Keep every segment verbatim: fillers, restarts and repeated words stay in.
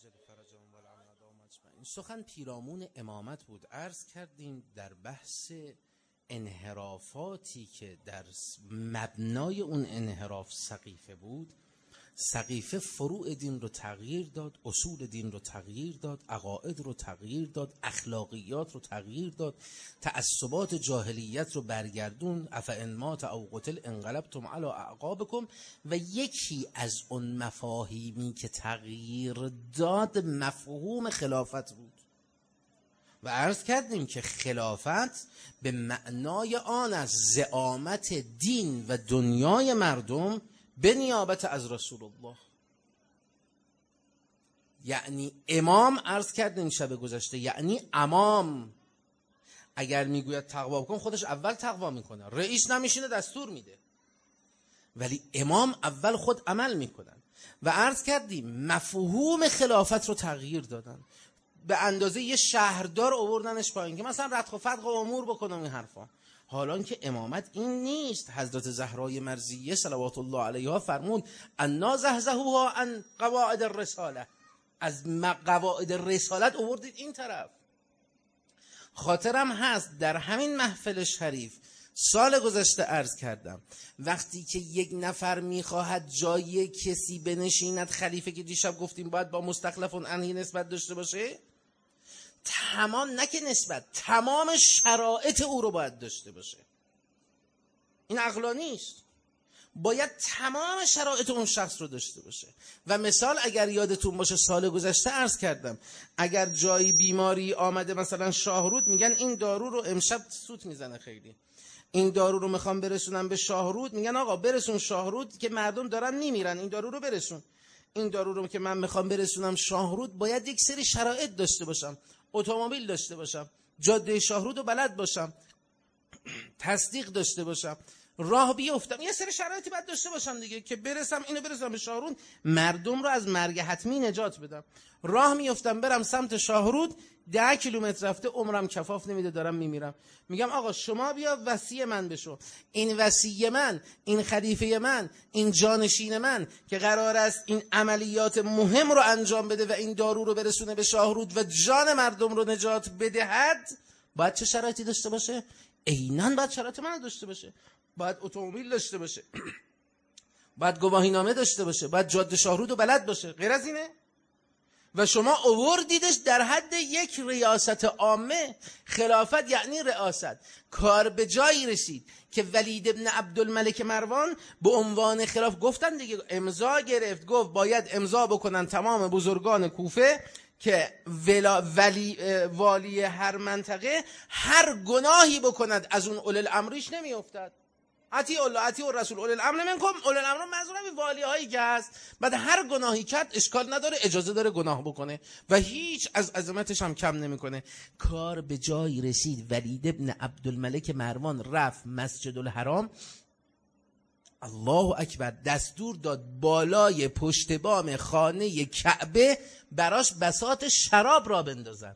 سخن پیرامون امامت بود. عرض کردیم در بحث انحرافاتی که در مبنای اون انحراف سقیفه بود، سقیفه فروع دین رو تغییر داد، اصول دین رو تغییر داد، عقاید رو تغییر داد، اخلاقیات رو تغییر داد، تعصبات جاهلیت رو برگردون. افئن مات او قتل انقلبتم علی اعقابکم. و یکی از اون مفاهیمی که تغییر داد مفهوم خلافت بود و عرض کردیم که خلافت به معنای آن از زعامت دین و دنیای مردم به نیابت از رسول الله. یعنی امام، عرض کردیم شب گذشته، یعنی امام. اگر میگوید تقوا بکن، خودش اول تقوا میکنه. رئیس نمیشینه دستور میده، ولی امام اول خود عمل میکنن. و عرض کردیم مفهوم خلافت رو تغییر دادن. به اندازه یه شهردار آوردنش پایین که مثلا ردخ و فتق و امور بکنم این حرفا. حالان که امامت این نیست. حضرت زهرای مرضیه صلوات الله علیها فرمود انا زهزهوها عن قواعد الرساله، از قواعد رسالت آوردید این طرف. خاطرم هست در همین محفل شریف سال گذشته عرض کردم وقتی که یک نفر میخواهد جای کسی بنشیند، خلیفه که دیشب گفتیم باید با مستخلفون عنه نسبت داشته باشه، تمام نه که نسبت، تمام شرایط او رو باید داشته باشه. این عقلانی است. باید تمام شرایط اون شخص رو داشته باشه. و مثال اگر یادتون باشه سال گذشته عرض کردم اگر جایی بیماری آمده مثلا شاهرود، میگن این دارو رو امشب سوت میزنه خیلی، این دارو رو میخوام برسونم به شاهرود، میگن آقا برسون شاهرود که مردم دارن میمیرن، این دارو رو برسون. این دارو رو که من میخوام برسونم شاهرود باید یک سری شرایط داشته باشم، اتومبیل داشته باشم، جاده شاهرود رو بلد باشم، تصدیق داشته باشم، راه بیفتم، یه سری شرایطی باید داشته باشم دیگه که برسم اینو برسونم به شاهرود، مردم رو از مرگ حتمی نجات بدم. راه میفتم برم سمت شاهرود، ده کیلومتر رفته عمرم کفاف نمیده دارم میمیرم. میگم آقا شما بیا وصی من بشو. این وصی من، این خلیفه من، این جانشین من که قرار است این عملیات مهم رو انجام بده و این دارو رو برسونه به شاهرود و جان مردم رو نجات بدهد، باید چه شرایطی داشته باشه؟ عیناً باید شرایط من داشته باشه. باید اتومبیل داشته باشه، باید گواهینامه داشته باشه، باید جاده شاهرود رو بلد باشه. غیر از اینه؟ و شما آوردیدش در حد یک ریاست عامه. خلافت یعنی ریاست. کار به جایی رسید که ولید ابن عبدالملک مروان به عنوان خلاف گفتن دیگه، امضا گرفت، گفت باید امضا بکنن تمام بزرگان کوفه که ولا ولی والی هر منطقه هر گناهی بکند از اون اول الامریش نمی افتد. اطیع الله اطیع الرسول اول الامر منکم. اول الامر منظورم والی هایی که هست، بعد هر گناهی کرد اشکال نداره، اجازه داره گناه بکنه و هیچ از عظمتش هم کم نمیکنه. کار به جایی رسید ولید ابن عبدالملک مروان رفت مسجد الحرام، الله اکبر، دستور داد بالای پشت بام خانه کعبه براش بساط شراب را بندازن.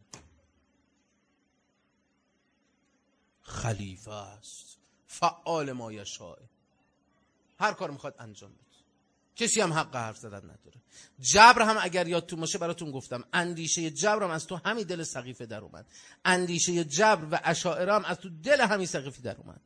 خلیفه است، فعال ما یشاء، هر کار میخواد انجام بده، کسی هم حق حرف زدن نداره. جبر هم اگر یادتون باشه براتون گفتم، اندیشه جبر هم از تو همین دل سقیفه در اومد. اندیشه جبر و اشاعره هم از تو دل همین سقیفه در اومد.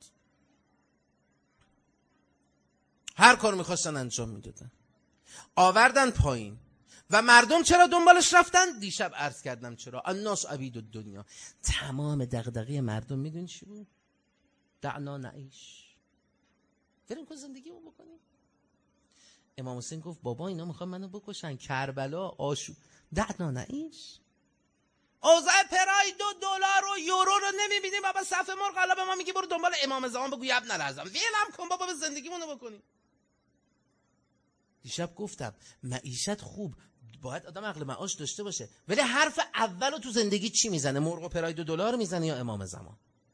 هر کار میخواستن انجام میدادن، آوردن پایین. و مردم چرا دنبالش رفتن؟ دیشب عرض کردم چرا. الناس عبید الدنیا. تمام دغدغه مردم میدونی چی بود؟ دعنا نعیش، بریم که زندگی رو بکنیم. امام حسین گفت بابا اینا میخوان منو بکشن، کربلا آشو، دعنا نعیش. اوضاع پراید و دلار و یورو رو نمیبینیم بابا، صف مرغ حالا به ما میگی برو دنبال امام زمان بگو ابن الحزم، ویلم کن بابا، به زندگیمونو بکنیم. دیشب گفتم معیشت خوب، باید آدم عقل معاش داشته باشه، ولی حرف اولو تو زندگی چی میزنه؟ مرغ و پراید و دلار میزنه یا امام زمان؟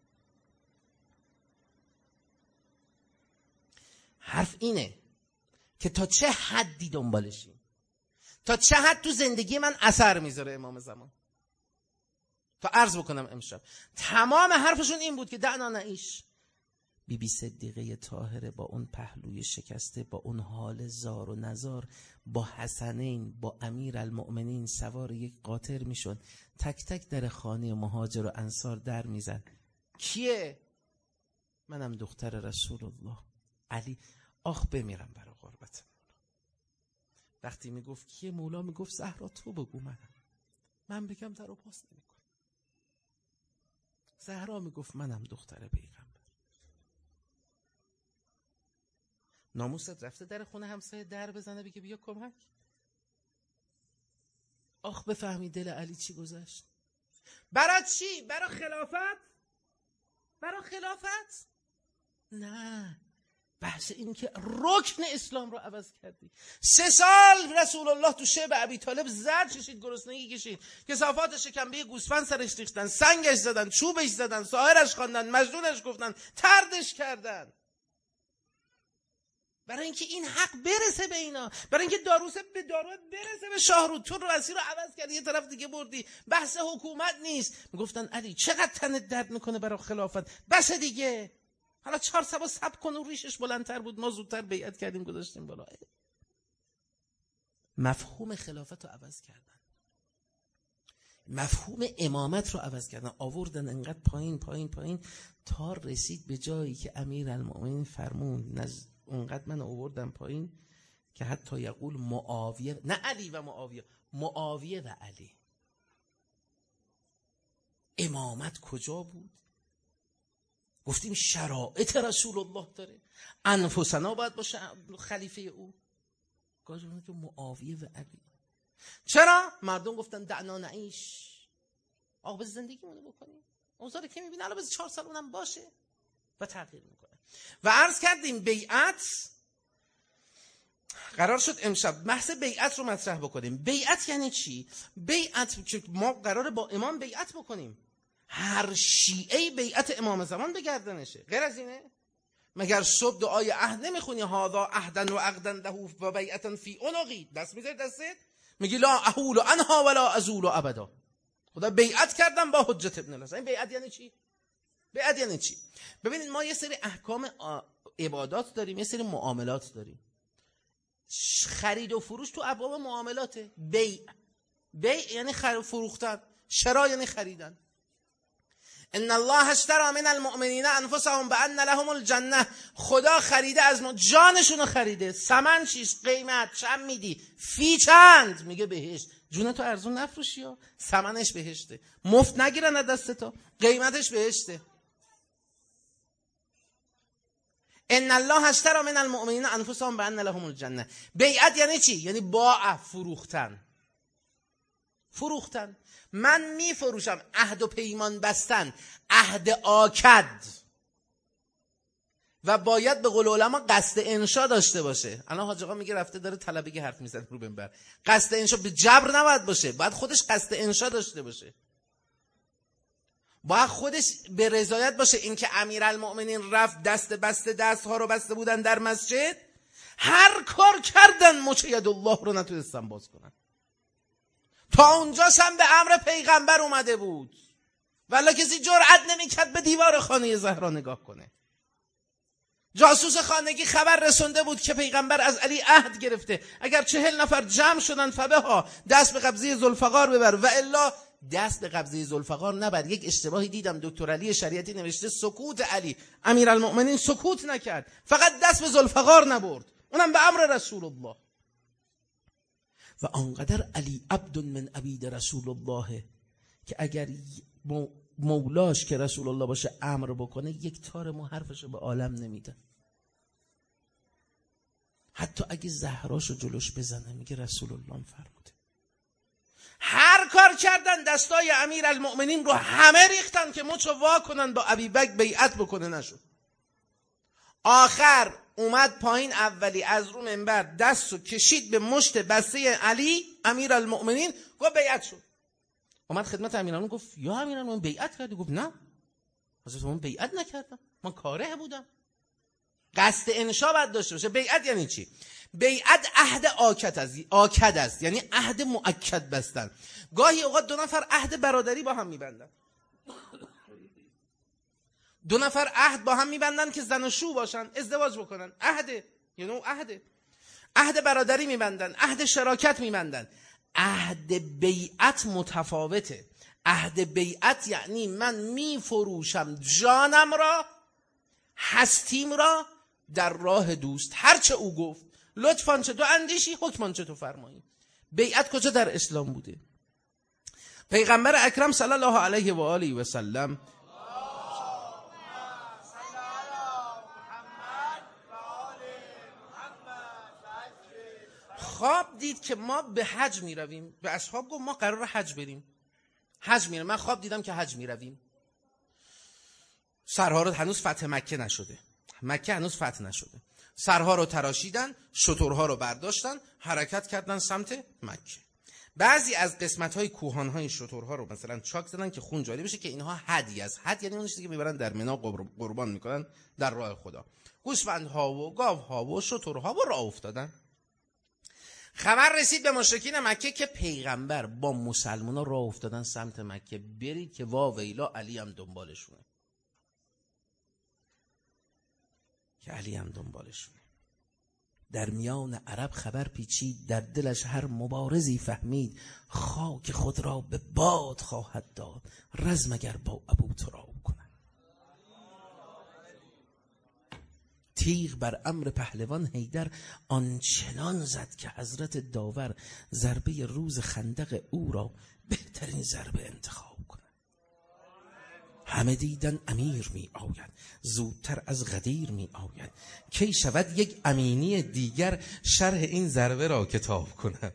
حرف اینه که تا چه حدی دنبالشیم، تا چه حد تو زندگی من اثر میذاره امام زمان. تا عرض بکنم امشب تمام حرفشون این بود که دعنا نعیش، بی بی صدیقه طاهره با اون پهلوی شکسته، با اون حال زار و نزار، با حسنین، با امیر المؤمنین سوار یک قاطر میشد، تک تک در خانه مهاجر و انصار در میزد. کیه؟ منم دختر رسول الله. علی آخ بمیرم برای قربت مولا. وقتی میگفت کیه مولا میگفت زهرا تو بگو منم. من بگم در رو پاس نمیکنم. زهرا میگفت منم دختر پیغمبر. ناموست رفته در خونه همسایه در بزنه بگه بیا کمک. آخ بفهمی دل علی چی گذشت. برای چی؟ برای خلافت؟ برای خلافت؟ نه، بحث این که رکن اسلام رو عوض کردی. سه سال رسول الله تو شعب ابی طالب زرد کشید، گرسنگی کشید، کثافات شکمبه گوسفند سرش ریختن، سنگش زدن، چوبش زدن، ساحرش خواندن، مجنونش گفتن، طردش کردن. برای اینکه این حق برسه به اینا، برای اینکه داروسه به دارو برسه به شاهرود. تو راستی رو عوض کردی یه طرف دیگه بردی. بحث حکومت نیست. میگفتن علی چقدر تنت درد میکنه برای خلافت، بس دیگه. حالا چهار سبا سب کن و ریشش بلندتر بود، ما زودتر بیعت کردیم گذاشتیم بالا. مفهوم خلافت رو عوض کردن، مفهوم امامت رو عوض کردن، آوردن انقدر پایین پایین پایین تا رسید به جایی که امیرالمومنین فرمون نز... اونقدر من آوردم پایین که حتی یقول معاویه، نه علی و معاویه، معاویه و علی. امامت کجا بود؟ گفتیم شرایط رسول الله داره، انفسنا باید باشه خلیفه او. گفتیم که معاویه و علی. چرا؟ مردم گفتن دعنا نعیش، آقا بز زندگی مونو بکنیم، اوزاره که میبینه الان بز چهار سال اونم باشه و تغییر میکنه. و عرض کردیم بیعت قرار شد امشب بحث بیعت رو مطرح بکنیم. بیعت یعنی چی؟ بیعت که ما قراره با امام بیعت بکنیم، هر شیعه بیعت امام زمان به گردنشه. غیر از اینه؟ مگر صبح دعای عهد نمیخونی؟ هذا عهدن و عقدن له و بیعتن فی عنقی، دست میذاری دستت میگی لا احول عنها ولا ازول ابدا. خدا بیعت کردم با حجت ابن الحسن. این بیعت یعنی چی؟ بیعت یعنی چی؟ ببینید ما یه سری احکام عبادات داریم، یه سری معاملات داریم. خرید و فروش تو ابواب معاملاته. بیع بیع یعنی خرید فروختن، شرا یعنی خریدن. ان الله اشتری من المؤمنین انفسهم بان لهم الجنه. خدا خریده از ما جانشونو خریده. ثمن چیست؟ قیمت چند میدی؟ فی چند؟ میگه بهشت. جونتو ارزون نفروشی ها، ثمنش بهشته. مفت نگیرن از دست تو، قیمتش بهشته. ان الله اشتری من المؤمنین انفسهم بان لهم الجنه. بیعت یعنی چی؟ یعنی باع، فروختن. فروختن. من می فروشم، عهد و پیمان بستن، عهد آکد. و باید به قول علما قصد انشا داشته باشه. الان حاج آقا میگه رفته داره طلبگی حرف میزنه رو منبر. قصد انشا به جبر نباید باشه، باید خودش قصد انشا داشته باشه. باید خودش به رضایت باشه. این که امیرالمؤمنین رفت دست بسته، دستها رو بسته بودن در مسجد، هر کار کردن مچ ید الله رو نتونستن باز کنن. تا اونجاش هم به امر پیغمبر اومده بود، ولی کسی جرئت نمیکرد به دیوار خانه زهرا نگاه کنه. جاسوس خانگی خبر رسونده بود که پیغمبر از علی عهد گرفته، اگر چهل نفر جمع شدن فبه ها دست به قبضه ذوالفقار ببر و الا دست به قبضه ذوالفقار نبر. یک اشتباهی دیدم دکتر علی شریعتی نوشته سکوت علی، امیرالمؤمنین سکوت نکرد، فقط دست به ذوالفقار نبرد، اونم به امر رسول الله. و آنقدر علی عبد من عبید رسول الله که اگر مولاش که رسول الله باشه امر بکنه، یک تار مو حرفشو به عالم نمیده. حتی اگه زهراشو جلوش بزنه میگه رسول الله فرموده. هر کار کردن دستای امیرالمؤمنین رو همه ریختن که مچو وا کنن با ابی بکر بیعت بکنه، نشد. آخر اومد پایین اولی از رو منبر دستو کشید به مشت بسته علی امیرالمؤمنین، گفت بیعت شد. اومد خدمت امیرالمؤمنین گفت یا امیرالمؤمنین بیعت کردی؟ گفت نه حضرت من بیعت نکردم، من کاره بودم. قصد انشا باید داشته باشه. بیعت یعنی چی؟ بیعت عهد آکد است، آکد است یعنی عهد مؤکد بستن. گاهی اوقات دو نفر عهد برادری با هم میبندن، دو نفر عهد با هم میبندن که زن و شو باشن، ازدواج بکنن، عهده، یه نوع عهده. عهد برادری میبندن، عهد شراکت میبندن. عهد بیعت متفاوته. عهد بیعت یعنی من میفروشم جانم را، هستیم را در راه دوست، هرچه او گفت، لطفاً چه تو اندیشی، حکمان چه تو فرمایی. بیعت کجا در اسلام بوده؟ پیغمبر اکرم صلی الله علیه و آله و سلم خواب دید که ما به حج می رویم. به اصحاب گفت ما قرار حج بریم، حج میره. من خواب دیدم که حج می رویم. سرها رو هنوز فتح مکه نشده، مکه هنوز فتح نشده. سرها رو تراشیدن، شترها رو برداشتن، حرکت کردن سمت مکه. بعضی از قسمت‌های کوهان‌های شترها رو مثلا چاک زدن که خون جاری بشه، که اینها هدی است. هدی یعنی اون چیزی که میبرن در منا قربان میکنن در راه خدا. گوسفندها و گاوها و شترها و راه افتادن. خبر رسید به مشرکین مکه که پیغمبر با مسلمان‌ها راه افتادن سمت مکه. برید که وا ویلا علی هم دنبالشونه، که علی هم دنبالشونه. در میان عرب خبر پیچید، در دلش هر مبارزی فهمید. خاک خود را به باد خواهد داد، رزم اگر با ابو تراب کنند. تیغ بر امر پهلوان حیدر آنچنان زد که حضرت داور ضربه روز خندق او را بهترین ضربه انتخاب کند. همه دیدن امیر می آید، زودتر از غدیر می آید. کی شود یک امینی دیگر، شرح این ضربه را کتاب کند.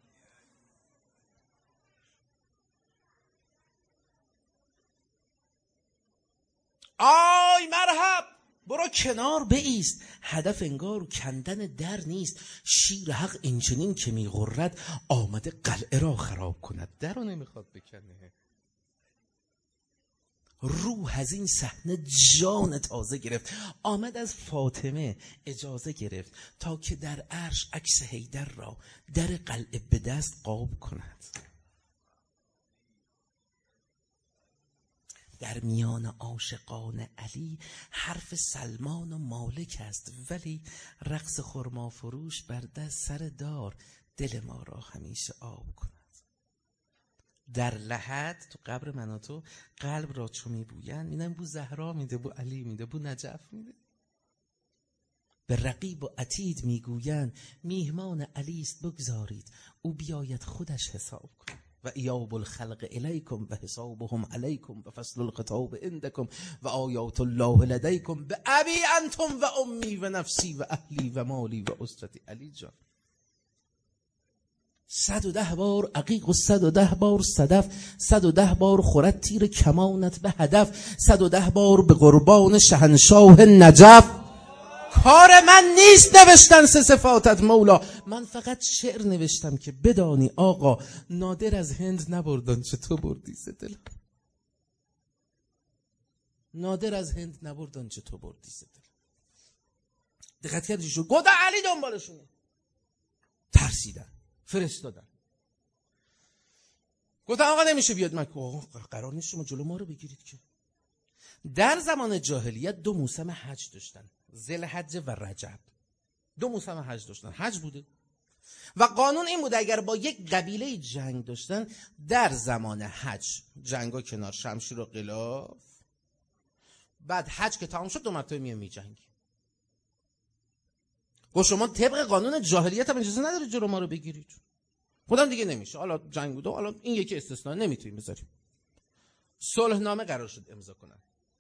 آی مرحب، برو کنار بایست. هدف انگار کندن در نیست. شیر حق اینچنین که می غرد، آمده قلعه را خراب کند. در رو نمیخواد بکنه. روح از این صحنه جان تازه گرفت. آمد از فاطمه اجازه گرفت تا که در عرش عکس حیدر را در قلعه به دست قاب کند. در میان عاشقان علی حرف سلمان و مالک است، ولی رقص خرما فروش بر دست سر دار دل ما را همیشه آب کند. در لحد تو قبر من و تو قلب را چو میبویند، اینم بو زهرا میده، بو علی میده، بو نجف میده. به رقیب و عتید میگویند میهمان علی است بگذارید، او بیاید خودش حساب کن. و ایاب الخلق الیکم و حسابهم علیکم و فصل الخطاب عندکم و آیات الله لدیکم به ابی انتم و امی و نفسی و اهلی و مالی و اسرتی. علی جان صد و ده بار عقیق و صد و ده بار صدف، صد و ده بار خورد تیر کمانت به هدف، صد و ده بار به قربان شهنشاه نجف. کار من نیست نوشتن سه صفاتت مولا، من فقط شعر نوشتم که بدانی آقا، نادر از هند نبردن چه تو بردی ز دل. نادر از هند نبردن چه تو بردی ز دل. دقت کردی شو گفت علی دنبالشونه. ترسیدن، فرستادن، گفتن آقا نمیشه بیاد مکه. قرار نیست شما جلو ما رو بگیرید که. در زمان جاهلیت دو موسم حج داشتن، ذوالحجه و رجب. دو موسم حج داشتن، حج بوده و قانون این بوده اگر با یک قبیله جنگ داشتن، در زمان حج جنگا کنار، شمشیر و غلاف، بعد حج که تمام شد دو مرتبه میان میجنگی. گفت شما طبق قانون جاهلیت هم اجازه ندارید جلو ما رو بگیرید. خودم دیگه نمیشه، حالا جنگ بوده، حالا این یکی استثنا نمیتونیم بذاریم. صلح نامه قرار شد امضا کنن.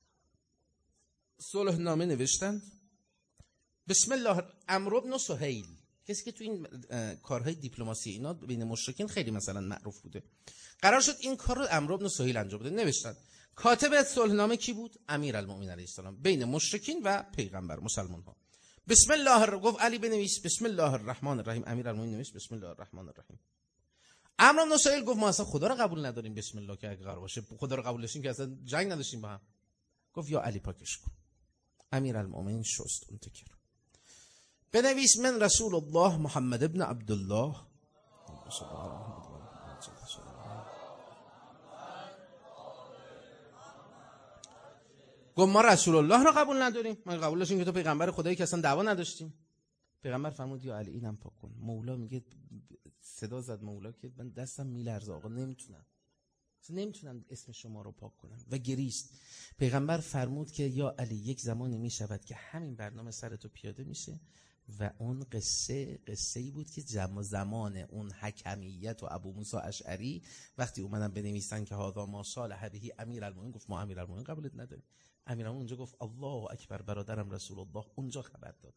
صلح نامه نوشتن. بسم الله. عمرو بن سهیل، کسی که تو این کارهای دیپلماسی اینا بین مشرکین خیلی مثلا معروف بوده، قرار شد این کار رو عمرو بن سهیل انجام بده. نوشتن. کاتب صلح نامه کی بود؟ امیرالمومنین علیه السلام، بین مشرکین و پیغمبر مسلمان ها. بسم الله الر... گفت علی بنویس بسم الله الرحمن الرحیم. امیرالمومنین نوشت بسم الله الرحمن الرحیم. عمرو بن سهیل گفت ما اصلا خدا رو قبول نداریم، بسم الله که اگه قرار باشه خدا رو قبول داشتیم که اصلا جنگ نداشتیم با هم. گفت یا علی پاکش کن. امیرالمومنین شست اون تکر. بنویس من رسول الله محمد ابن عبدالله. گفت ما رسول الله رو قبول نداریم. ما قبول داشتیم که تو پیغمبر خدایی که اصلا دعوا نداشتیم. پیغمبر فرمود یا علی اینم پاک کن. مولا میگه صدا زد مولا که من دستم میلرزه آقا نمیتونم. نمیتونم اسم شما رو پاک کنم و گریست. پیغمبر فرمود که یا علی یک زمانی میشود که همین برنامه سر تو پیاده میشه و اون قصه قصه‌ای بود که جمع زمان اون حکمیت و ابو موسی اشعری وقتی اومدن بنویسن که هذا ما صالح به امیرالمومنین، گفت ما امیرالمومنین قبولت نداریم. امیرالمومنین اونجا گفت الله اکبر برادرم رسول الله اونجا خبر داد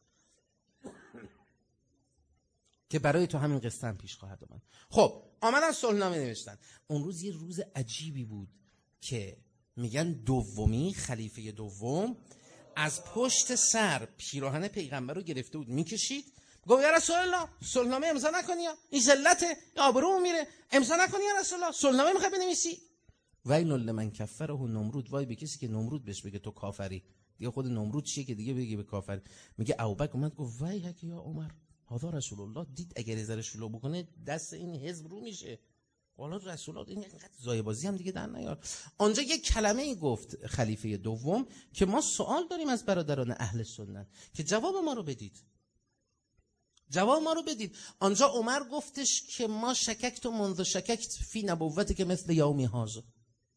که برای تو همین قصه هم پیش خواهد آمد. خب آمدن صلحنامه نوشتن. اون روز یه روز عجیبی بود که میگن دومی خلیفه دوم از پشت سر پیراهن پیغمبر رو گرفته بود میکشید، گفت یا رسول الله صلحنامه امضا نکنی، این ذلته آبروم میره، امضا نکنی یا رسول الله، صلحنامه میخوای بنویسی. ویل لمن کفره نمرود، وای به کسی که نمرود بهش بگه تو کافری. دیگه خود نمرود چیه که دیگه بگه به کافر. میگه ابوبکر اومد گفت وای هک یا عمر هذا رسول الله، دید اگر یه ذره شلو بکنه دست این حزب رو میشه. والا رسول الله این اینقدر زایبازی هم دیگه در نیار. آنجا یک کلمه ای گفت خلیفه دوم که ما سوال داریم از برادران اهل سنت که جواب ما رو بدید. جواب ما رو بدید. آنجا عمر گفتش که ما شککت و منذ شککت فی نبوت که مثل یومی هذا،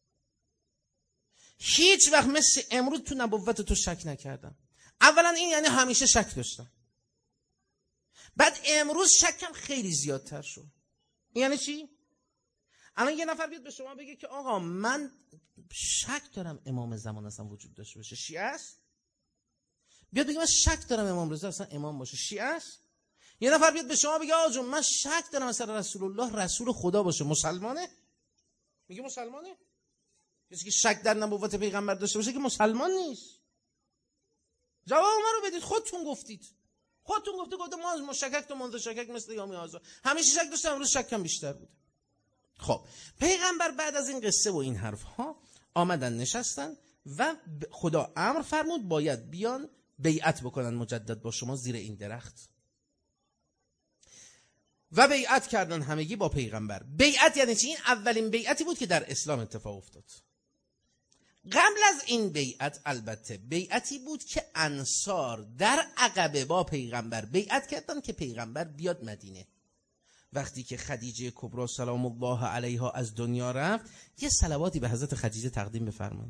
هیچ وقت مثل امروز تو نبوت تو شک نکردم. اولا این یعنی همیشه شک داشتم، بعد امروز شکم خیلی زیادتر شد. یعنی چی؟ الان یه نفر بیاد به شما بگه که آقا من شک دارم امام زمان اصلا وجود داشته باشه، شیعه است. بیاد بگه من شک دارم امام رضا اصلا امام باشه، شیعه است. یه نفر بیاد به شما بگه آقا جون من شک دارم اصلا رسول الله رسول خدا باشه، مسلمانه؟ میگه مسلمانه؟ کسی که شک در نبوت پیغمبر داشته باشه که مسلمان نیست. جواب ما رو بدید. خودتون گفتید، خودتون گفته گفته ما مشکک تو منذ شکک مثل یومی هذا، همیشه شک داشتم امروز شکم بیشتر بود. خب پیغمبر بعد از این قصه و این حرف ها آمدن نشستن و خدا امر فرمود باید بیان بیعت بکنن مجدد با شما زیر این درخت و بیعت کردن همگی با پیغمبر. بیعت یعنی چی؟ این اولین بیعتی بود که در اسلام اتفاق افتاد. قبل از این بیعت البته بیعتی بود که انصار در عقبه با پیغمبر بیعت کردن که پیغمبر بیاد مدینه. وقتی که خدیجه کبری سلام الله علیها از دنیا رفت، یه صلواتی به حضرت خدیجه تقدیم بفرمایید.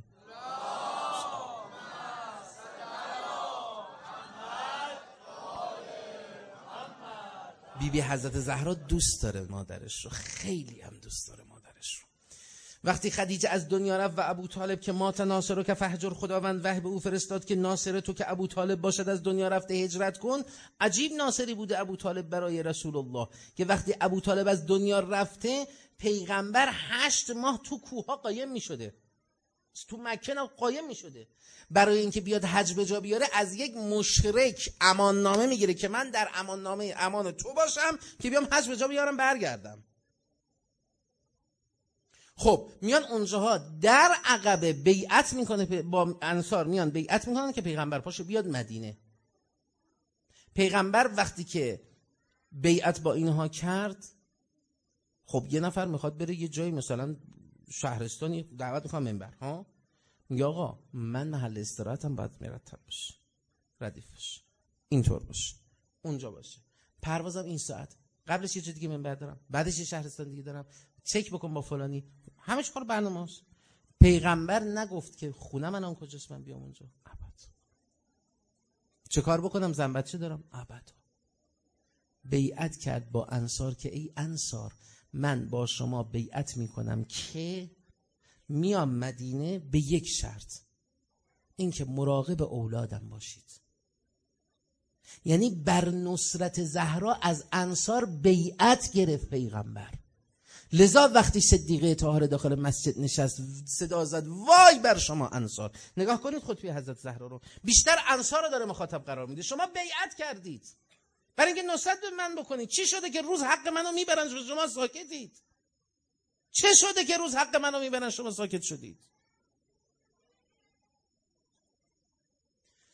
بی بی حضرت زهرا دوست داره مادرش رو، خیلی هم دوست داره مادرش رو. وقتی خدیجه از دنیا رفت و ابو طالب که مات ناصر که فهجر، خداوند وحی به او فرستاد که ناصر تو که ابو طالب باشد از دنیا رفته هجرت کن. عجیب ناصری بوده ابو طالب برای رسول الله که وقتی ابو طالب از دنیا رفته پیغمبر هشت ماه تو کوها قایم می شده، تو مکه قایم می شده برای اینکه بیاد حج به جا بیاره. از یک مشرک امان نامه میگیره که من در امان نامه امان تو باشم که بیام حج به جا بیارم برگردم. خب میان اونجاها در عقبه بیعت میکنه با انصار، میان بیعت میکنن که پیغمبر پاشو بیاد مدینه. پیغمبر وقتی که بیعت با اینها کرد، خب یه نفر میخواد بره یه جایی مثلا شهرستانی دعوت میکنه منبر ها، میگه آقا من محل استراحتم باید مرتب باشه، ردیف باشه، اینطور باشه، اونجا باشه، پروازم این ساعت، قبلش یه جای دیگه منبر دارم، بعدش یه شهرستان دیگه دارم، چک بکن با فلانی، همش کار برنامه‌است. پیغمبر نگفت که خونه من اون کجاست من بیام اونجا، ابد. چه کار بکنم زن بچه دارم، ابد. بیعت کرد با انصار که ای انصار من با شما بیعت میکنم که میام مدینه به یک شرط، این که مراقب اولادم باشید. یعنی بر نصرت زهرا از انصار بیعت گرفت پیغمبر. لذا وقتی صدیقه طاهره داخل مسجد نشست صدا زد وای بر شما انصار. نگاه کنید خطبه حضرت زهرا رو، بیشتر انصار رو داره مخاطب قرار میده. شما بیعت کردید برای اینکه نصرت به من بکنید، چی شده که روز حق منو میبرن شما ساکتید؟ چه شده که روز حق منو میبرن شما ساکت شدید؟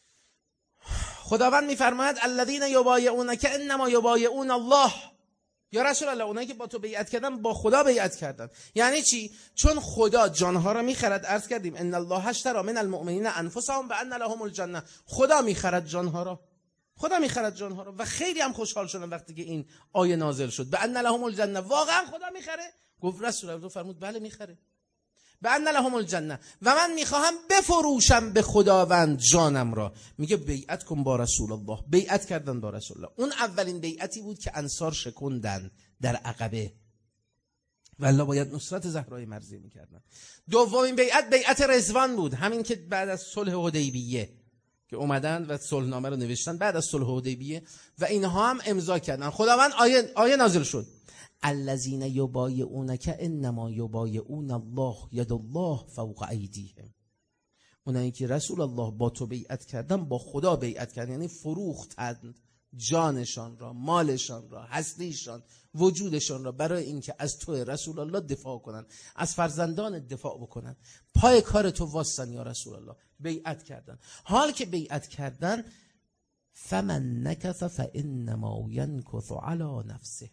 خداوند میفرماید الذین یبایعونک انما یبایعون الله. یا رسول الله اونایی که با تو بیعت کردن با خدا بیعت کردن. یعنی چی؟ چون خدا جانها را میخرد. عرض کردیم ان الله اشتری من المؤمنین انفسهم و ان لهم الجنه. خدا میخرد جانها را، خدا میخرد جانها را. و خیلی هم خوشحال شدن وقتی که این آیه نازل شد به ان لهم الجنه. واقعا خدا میخره؟ گفت رسول الله فرمود بله میخره. به ان لهم الجنه و من میخواهم بفروشم به خداوند جانم را. میگه بیعت کن با رسول الله. بیعت کردن با رسول الله. اون اولین بیعتی بود که انصار شکندن در عقبه، والله باید نصرت زهرای مرضیه میکردن. دومین بیعت بیعت رضوان بود، همین که بعد از صلح حدیبیه که اومدن و صلحنامه رو نوشتن بعد از صلح حدیبیه و اینها هم امضا کردن. خداوند آیه آیه نازل شد الذین یبایعونک انما یبایعون الله ید الله فوق ایدیهم. اونایی که رسول الله با تو بیعت کردن با خدا بیعت کردن، یعنی فروختند جانشان را، مالشان را، هستیشان، وجودشان را برای اینکه از تو رسول الله دفاع کنن، از فرزندان دفاع بکنن. پای کار تو واسن یا رسول الله. بیعت کردن. حال که بیعت کردن فمن نکث فانما ینکث علی نفسه.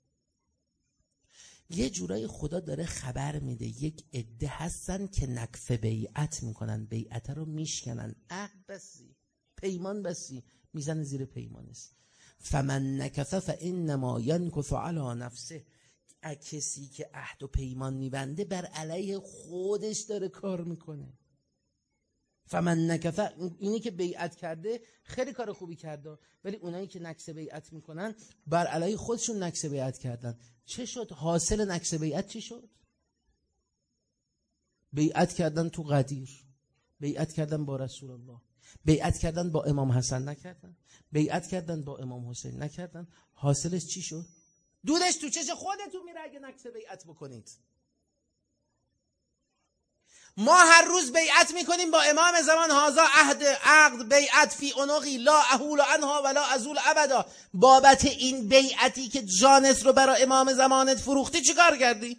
یه جورایی خدا داره خبر میده یک عده هستن که نکث بیعت میکنن، بیعت رو میشکنن، عهد بسی، پیمان بسی، میزنه زیر پیمانش. فمن نکث فانما ینکث علی نفسه. کسی که عهد و پیمان میبنده بر علیه خودش داره کار میکنه. فمن نکث، اینی که بیعت کرده خیلی کار خوبی کرده، ولی اونایی که نکث بیعت میکنن بر علیه خودشون نکث بیعت کردن. چه شد؟ حاصل نکث بیعت چی شد؟ بیعت کردن تو غدیر، بیعت کردن با رسول الله، بیعت کردن با امام حسن نکردن، بیعت کردن با امام حسین نکردن. حاصلش چی شد؟ دودش تو چش خودتون میره اگه نکث بیعت بکنید. ما هر روز بیعت میکنیم با امام زمان، هازا عهد عقد بیعت فی عنقی لا احول عنها ولا ازول ابدا. بابت این بیعتی که جانت رو برای امام زمانت فروختی چیکار کردی؟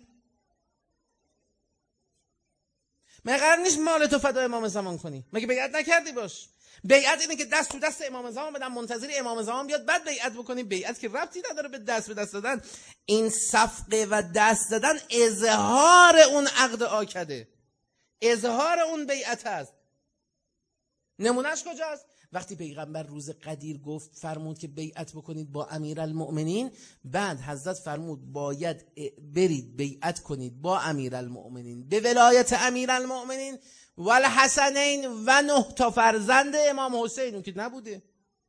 مگه قرار نیست مالتو فدا امام زمان کنی؟ مگه بیعت نکردی باش؟ بیعت اینه که دست تو دست امام زمان بدن، منتظر امام زمان بیاد بعد بیعت بکنی. بیعت که ربطی نداره به دست به دست دادن. این صفقه و دست دادن اظهار اون عقد آکده، اظهار اون بیعت است. نمونهش کجاست؟ وقتی پیغمبر روز قدیر گفت فرمود که بیعت بکنید با امیرالمؤمنین، بعد حضرت فرمود باید برید بیعت کنید با امیرالمؤمنین به ولایت امیرالمؤمنین و الحسنین و نه تا فرزند امام حسین. اون که نبوده.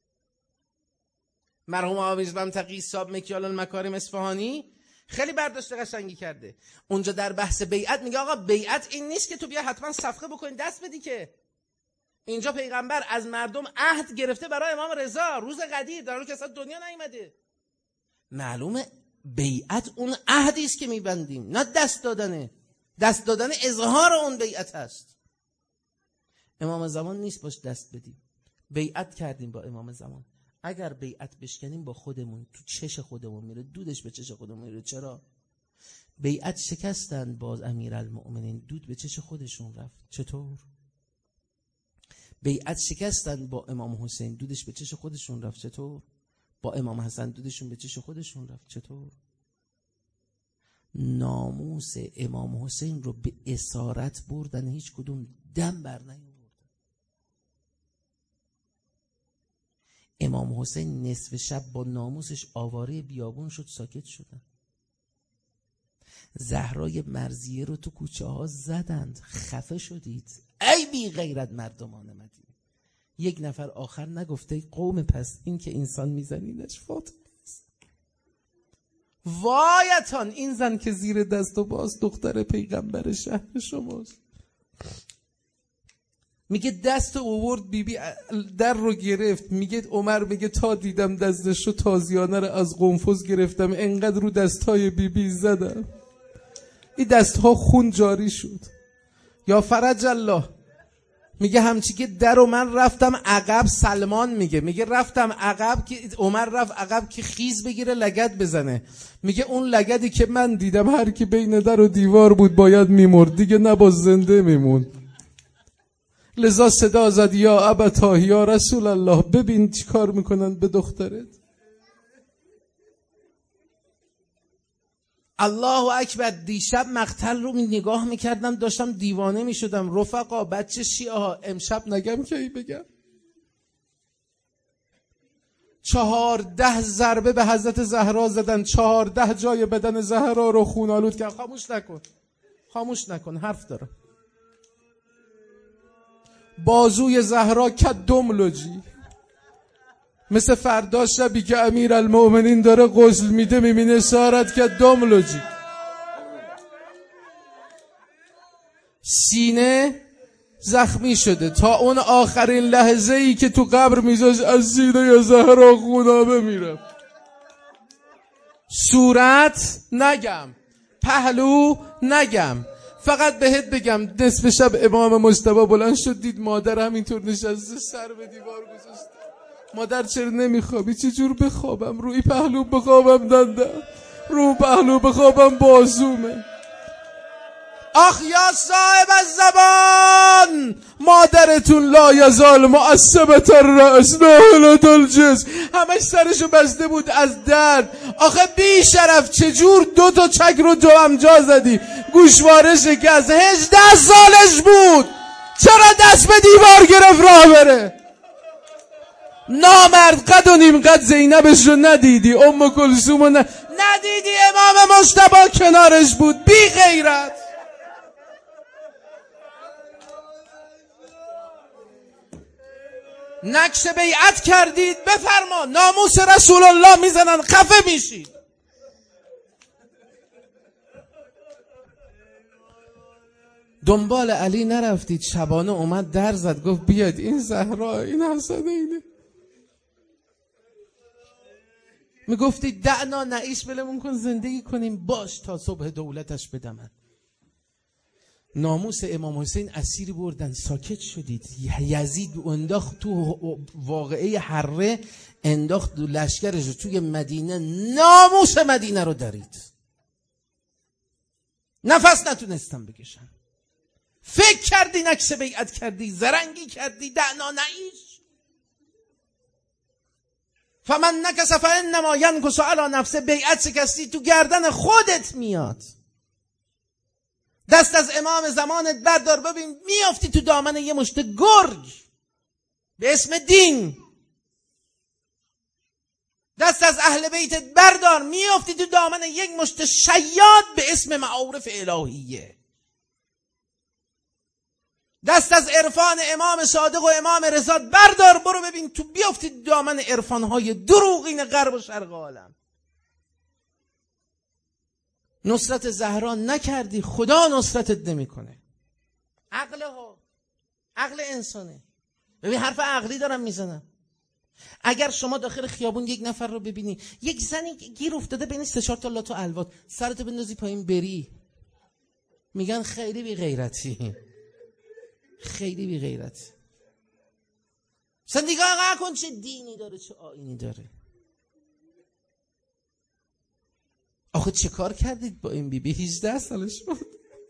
مرحوم آویز بمتقی صاحب مکیال المکارم اصفهانی خیلی برداشت قشنگی کرده. اونجا در بحث بیعت میگه آقا بیعت این نیست که تو بیا حتما صفقه بکنی دست بدی، که اینجا پیغمبر از مردم عهد گرفته برای امام رضا روز قدیر، در حالی که اصلا دنیا نیومده. معلومه بیعت اون عهدی است که میبندیم، نه دست دادنه. دست دادن اظهار اون بیعت هست. امام زمان نیست باش دست بدیم. بیعت کردیم با امام زمان، اگر بیعت بشکنیم با خودمون تو چش خودمون میره، دودش به چش خودمون میره. چرا؟ بیعت شکستن باز امیرالمؤمنین، دود به چش خودشون رفت. چطور؟ بیعت شکستن با امام حسین، دودش به چش خودشون رفت. چطور؟ با امام حسن دودشون به چش خودشون رفت. چطور؟ ناموس امام حسین رو به اسارت بردن، هیچ کدوم دم بر نیاوردن. امام حسین نصف شب با ناموسش آواره بیابون شد، ساکت شدن. زهرای مرضیه رو تو کوچه ها زدند، خفه شدید. ای بی غیرت مردمان مدینه. یک نفر آخر نگفته قوم پس این که انسان میزنینش فاطمه است. وایتان این زن که زیر دست و باز دختر پیغمبر شهر شماست. میگه دست اوورد بیبی در رو گرفت. میگه عمر میگه تا دیدم دستش رو تازیانه رو از قنفذ گرفتم، انقدر رو دستای بیبی زدم این دستها خون جاری شد. یا فرج الله میگه همچی که در و من رفتم عقب. سلمان میگه میگه رفتم عقب که عمر رفت عقب که خیز بگیره لگد بزنه. میگه اون لگدی که من دیدم هر کی بین در و دیوار بود باید میمرد، دیگه نباز زنده میموند. لذا صدا زد یا ابتا یا رسول الله، ببین چی کار میکنن به دخترت. الله اکبر. دیشب مقتل رو نگاه میکردم داشتم دیوانه میشدم. رفقا بچه شیعه ها، امشب نگم کی بگم، چهارده ضربه به حضرت زهرا زدن، چهارده جای بدن زهرا رو خون آلود کردن. خاموش نکن، خاموش نکن، حرف دارم. بازوی زهرا کدم لجی، مثل فردا شبی که امیر المؤمنین داره غسل میده میبینه اشارت کدم لجی. سینه زخمی شده تا اون آخرین لحظه ای که تو قبر میذاش از سینه زهرا خونابه میره. صورت نگم، پهلو نگم، فقط بهت بگم نصف شب امام مجتبی بلند شد دید مادر همینطور نشسته سر به دیوار گذاشته. مادر چرا نمیخوابی؟ چجور بخوابم؟ روی پهلو بخوابم دنده، رو پهلو بخوابم بازومه. آخ یا صاحب الزبان، مادرتون لا یزال معصبت الرأس ناهلت الجسم، همش سرشو بسته بود از درد. آخه بی شرف چجور دو تا چک رو دو هم جا زدی؟ گوشواره شکست، هجده سالش بود، چرا دست به دیوار گرفت راه بره؟ نامرد قد و نیم قد زینبش رو ندیدی، ام کلثوم رو ندیدی، امام مجتبی کنارش بود، بی غیرت. نقش بیعت کردید، بفرما، ناموس رسول الله میزنن خفه میشید. دنبال علی نرفتید، شبانه اومد در زد گفت بیاد این زهرا، این حسن، اینه. میگفتید دعنا نعیش، بلمون کن زندگی کنیم، باش تا صبح دولتش بدمن. ناموس امام حسین اسیری بردن، ساکت شدید. یزید انداخت تو واقعه حره، انداخت لشکرش رو توی مدینه، ناموس مدینه رو درید، نفس نتونستم بکشم. فکر کردی نکس بیعت کردی، زرنگی کردی، دعنا نعیش. فمن نکس فانما ینکس علی نفسه، بیعت شکستی تو گردن خودت میاد. دست از امام زمانت بردار، ببین میافتی تو دامن یه مشت گرگ به اسم دین. دست از اهل بیتت بردار، میافتی تو دامن یک مشت شیاد به اسم معارف الهیه. دست از عرفان امام صادق و امام رضا بردار، برو ببین تو بیافتی تو دامن عرفانهای دروغین غرب و شرق عالم. نصرت زهرا نکردی، خدا نصرتت نمیکنه. عقل ها، عقل انسانه. ببین حرف عقلی دارم میزنم. اگر شما داخل خیابون یک نفر رو ببینی، یک زنی گیر افتاده بین سه چهار تا لاتو الوات، سرتو بندازی پایین بری، میگن خیلی بی غیرتی، خیلی بی غیرتی. مثلا دیگه آقا کن چه دینی داره چه آیینی داره. آخه چه کار کردید با این بی بی؟ هجده سالش بود،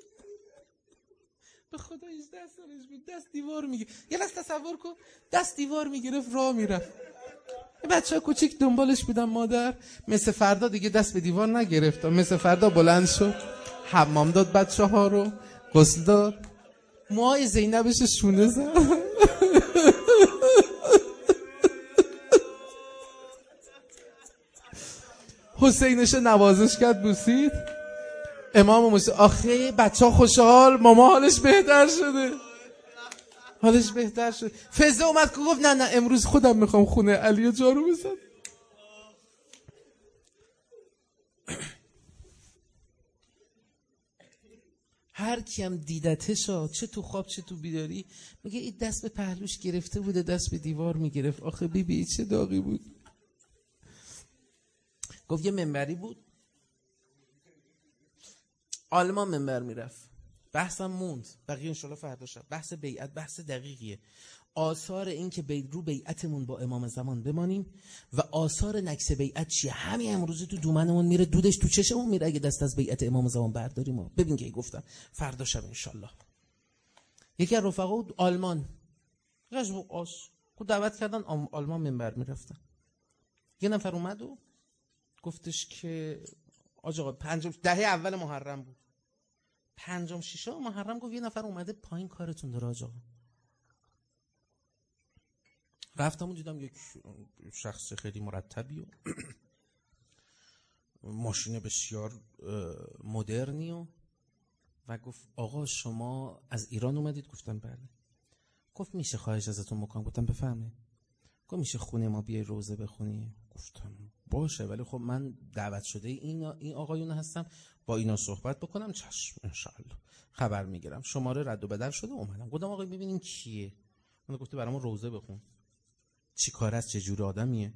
به خدا هجده سالش بود، دست دیوار میگه. یه لحظه تصور کن، دست دیوار میگرفت راه میرفت. بچه ها کوچیک دنبالش بودن، مادر مثل فردا دیگه دست به دیوار نگرفت، مثل فردا بلند شد، حمام داد بچه ها رو، غسل داد، موهای زینبش شونه زد. حسینش نوازش کرد، بوسید. امام موسی آخه بچه ها خوشحال، ماما حالش بهتر شده، حالش بهتر شد. فزه اومد که گفت نه نه امروز خودم میخوام خونه علی جارو بزن. هر کیم دیدتشا، چه تو خواب چه تو بیداری، میگه این دست به پهلوش گرفته بوده، دست به دیوار میگرفت. آخه بی بی چه داغی بود. گفت یه منبری بود، آلمان منبر میرفت، بحثم موند، بقیه انشالله فردا شب. بحث بیعت بحث دقیقیه. آثار این که بی رو بیعتمون با امام زمان بمانیم و آثار نکس بیعت چیه. همین امروزی تو دومنمون میره، دودش تو چشمون میره اگه دست از بیعت امام زمان برداریم. و ببین که گفتم فردا شب انشالله. یکی از رفقا آلمان غشبو آش خود دعوت کردن آلمان منبر میرفتن. یه نفر اومد و گفتش که آج آقا پنجم دهه اول محرم بود، پنجم ششم محرم گفت یه نفر اومده پایین کارتون داره آج آقا. رفتم و دیدم یک شخص خیلی مرتبی و ماشین بسیار مدرنی و و گفت آقا شما از ایران اومدید؟ گفتم بله. گفت میشه خواهش ازتون بکنم؟ گفتم بفرمایید. گفت میشه خونه ما بیای روزه بخونی؟ گفتم باشه، ولی خب من دعوت شده این این آقایون هستم، با اینا صحبت بکنم. چشم ان شاء الله خبر میگیرم. شماره رد و بدل شده اومدم. گفتم آقا ببینین کیه؟ من گفته برام روزه بخون. چی کار است؟ چه جور آدمیه؟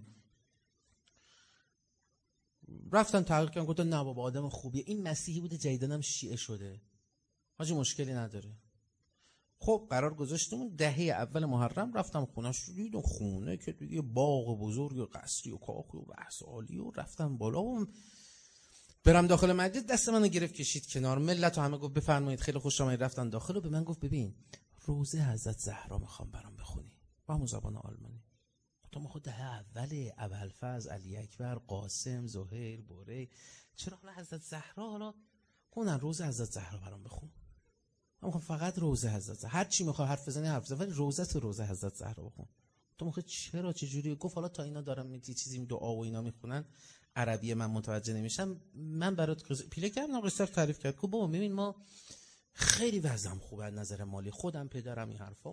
رفتن تحقیق کردن، گفتن نه بابا آدم خوبیه، این مسیحی بوده جدیدن هم شیعه شده، حاجی مشکلی نداره. خب قرار گذاشتیم دهه اول محرم، رفتم خونه‌اش رو دیدم، خونه که دیگه باغ بزرگ و قصری و کاخ و بحث عالی، و رفتم بالا و برم داخل مسجد، دست منو گرفت کشید کنار، ملت و همه گفت بفرمایید خیلی خوش آمدید. رفتن داخل و به من گفت ببین روزه حضرت زهرا میخوام برام بخونی با همون زبان آلمانی. گفتم خود دهه اول، ابوالفضل، علی اکبر، قاسم، زهیر، بوری، چرا حالا حضرت زهرا؟ حالا کنن روزه حضرت زهرا برام بخون. من میخوام فقط روزه حضرت زهرا، هر چی میخواد حرف بزنی حرف بزن، ولی روزه تو روزه حضرت زهرا بخون. تو میخوای چرا چه جوری؟ گفت حالا تا اینا دارم می چیزی دعا و اینا میخونن، عربی من متوجه نمیشم، من برات پیله کردم قصه تعریف کرد. گفت بابا ببین ما خیلی وضعم خوبه از نظر مالی، خودم پدرم این حرفا،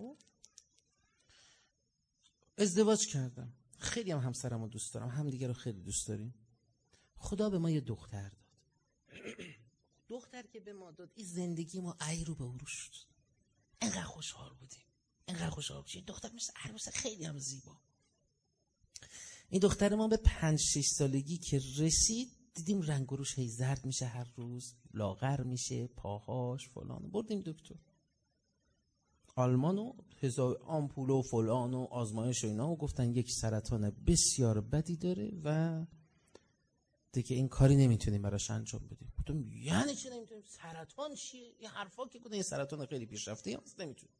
ازدواج کردم، خیلی هم همسرمو دوست دارم، همدیگه رو خیلی دوست داریم. خدا به ما یه دختر داد. دختر که به ما داد این زندگی ما ای رو به او شد. اینقدر خوشحال بودیم، اینقدر خوشحال بودیم. دختر مثل عروس خیلی هم زیبا. این دختر ما به پنج شش سالگی که رسید دیدیم رنگ و روش هی زرد میشه، هر روز لاغر میشه، پاهاش فلان. بردیم دکتر آلمان و هزار آمپول و فلان و آزمایش و اینا و گفتن یک سرطان بسیار بدی داره و دیگه این کاری نمیتونیم براش انجام بدیم. گفتم یعنی چی نمیتونیم؟ سرطان چیه؟ این حرفا که گفتن این سرطان خیلی پیشرفته هست نمیتونیم.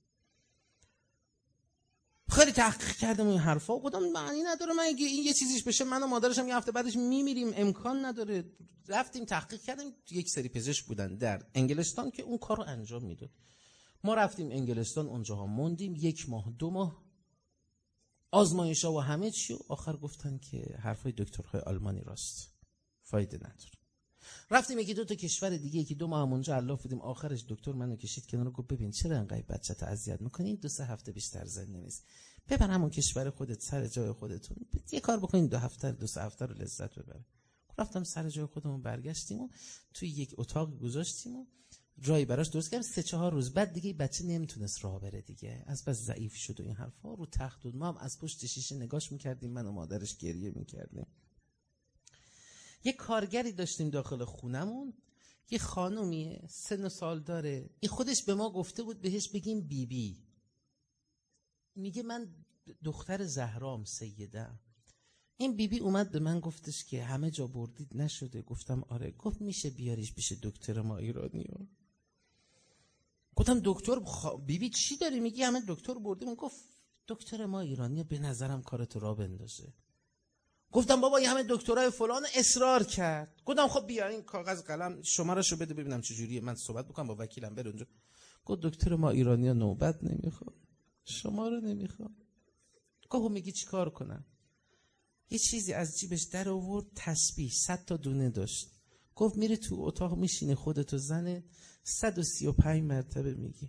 خیلی تحقیق کردم این حرفا، گفتم معنی نداره، من اگه این یه چیزیش بشه من و مادرشم یه هفته بعدش میمیریم، امکان نداره. رفتیم تحقیق کردیم، یک سری پزشک بودن در انگلستان که اون کارو انجام میداد. ما رفتیم انگلستان، اونجاها موندیم یک ماه دو ماه، آزمایش‌ها و همه چی، و آخر گفتن که حرفای دکترهای آلمانی راست، فایده نداره. رفتیم یکی دو تا کشور دیگه، یکی دو ماه اونجا علاف بودیم. آخرش دکتر منو کشید کنار، گفت ببین چرا انقدر بچه‌ت اذیت می‌کنی؟ این دو سه هفته بیشتر زنده نیست، ببر همون کشور خودت، سر جای خودتون، یه کار بکنین دو هفته دو سه هفته رو لذت ببر. رفتم سر جای خودمون، برگشتیم و توی یک اتاق گذاشتیم و جایی براش درست کردم. سه چهار روز بعد دیگه بچه نمیتونست راه بره دیگه، از بس ضعیف شد و این حرفا، رو تخت بود. ما هم از پشت شیشه نگاش میکردیم، من و مادرش گریه میکردیم. یه کارگری داشتیم داخل خونمون، یه خانومیه سن و سال داره، این خودش به ما گفته بود بهش بگیم بی بی. میگه من دختر زهرام سیده. این بی بی اومد به من گفتش که همه جا بردید نشده. گفتم آره. گفت میشه بیاریش پیش دکتر ما ایرانی ها. گفتم دکتر خ... بی بی چی داری میگی همه دکتر بردیم؟ گفت دکتر ما ایرانی به نظرم کارتو را بندازه. گفتم بابا یه همه دکترای فلان. اصرار کرد. گفتم خب بیا این کاغذ قلم شماره‌شو بده ببینم چه جوریه، من صحبت بکنم با وکیلم، بره اونجا. گفت دکتر ما ایرانی‌ها نوبت نمیخواد، شماره نمیخواد. گفتم میگی چیکار کنم؟ یه چیزی از جیبش در آورد، تسبیح صد تا دونه داشت. گفت میره تو اتاق میشینه خودتو زنه صد و سی و پنج مرتبه میگی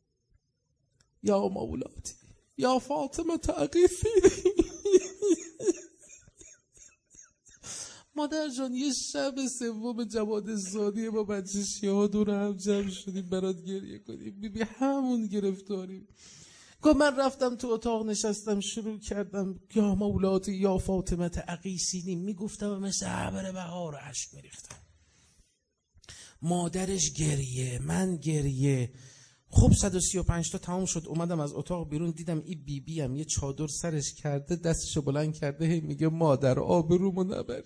یا مولاتی یا فاطمه تقیفی. مادر جان یه شب سوم جواد زادی با بچه شیعه دور هم جمع شدیم برات گریه کنیم، بی بی همون گرفتاریم. گفت من رفتم تو اتاق نشستم شروع کردم یا مولاتی یا فاطمه عقیسینی میگفتم و مثل ابر بهار اشک میریختم. مادرش گریه، من گریه. خب صد و سی و پنج تا تمام شد. اومدم از اتاق بیرون، دیدم این بی بی هم یه چادر سرش کرده، دستشو بلند کرده، هی میگه مادر آبرومو نبری.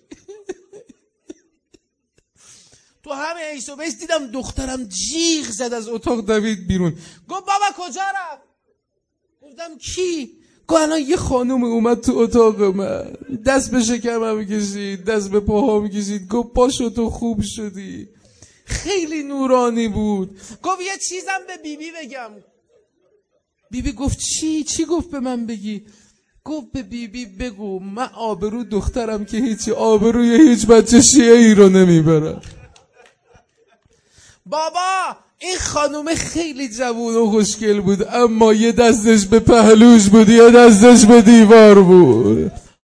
تو همه ایس و بیس دیدم دخترم جیغ زد از اتاق دوید بیرون. گفت بابا کجا رفت؟ گفتم کی؟ گو الان یه خانوم اومد تو اتاق من، دست به شکمم کشید، دست به پاهام کشید، گو پاشو تو خوب شدی. خیلی نورانی بود. گفت یه چیزم به بیبی بگم. بیبی گفت چی؟ چی گفت به من بگی؟ گفت به بیبی بگو من آبرو دخترم که هیچی، آبروی هیچ بچه شیعه ای رو نمیبرم. بابا این خانومه خیلی جوون و خوشگل بود، اما یه دستش به پهلوش بود، یه دستش به دیوار بود.